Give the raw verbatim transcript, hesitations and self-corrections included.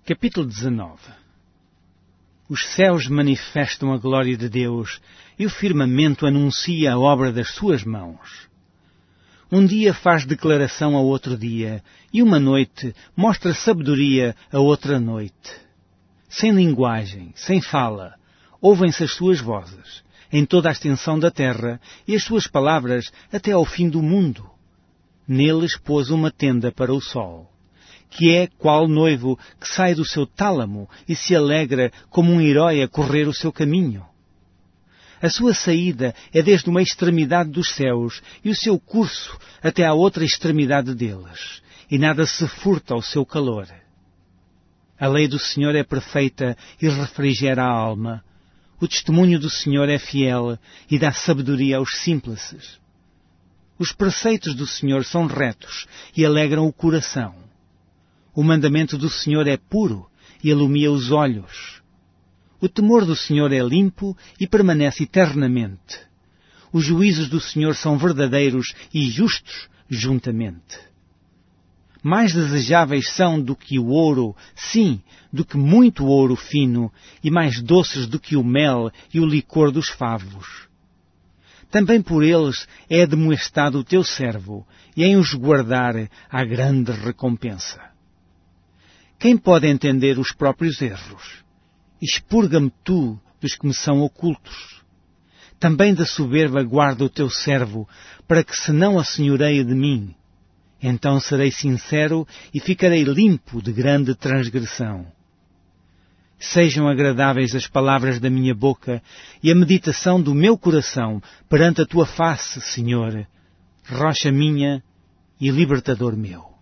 Capítulo dezenove. Os céus manifestam a glória de Deus e o firmamento anuncia a obra das suas mãos. Um dia faz declaração a outro dia, e uma noite mostra sabedoria a outra noite. Sem linguagem, sem fala, ouvem-se as suas vozes, em toda a extensão da terra, e as suas palavras até ao fim do mundo. Neles pôs uma tenda para o sol, que é qual noivo que sai do seu tálamo e se alegra como um herói a correr o seu caminho. A sua saída é desde uma extremidade dos céus e o seu curso até à outra extremidade deles, e nada se furta ao seu calor. A lei do Senhor é perfeita e refrigera a alma. O testemunho do Senhor é fiel e dá sabedoria aos simples. Os preceitos do Senhor são retos e alegram o coração. O mandamento do Senhor é puro e alumia os olhos. O temor do Senhor é limpo e permanece eternamente. Os juízos do Senhor são verdadeiros e justos juntamente. Mais desejáveis são do que o ouro, sim, do que muito ouro fino, e mais doces do que o mel e o licor dos favos. Também por eles é admoestado o teu servo, e em os guardar há grande recompensa. Quem pode entender os próprios erros? Expurga-me tu dos que me são ocultos. Também da soberba guarda o teu servo, para que se não assenhoreie de mim. Então serei sincero e ficarei limpo de grande transgressão. Sejam agradáveis as palavras da minha boca e a meditação do meu coração perante a tua face, Senhor, rocha minha e libertador meu.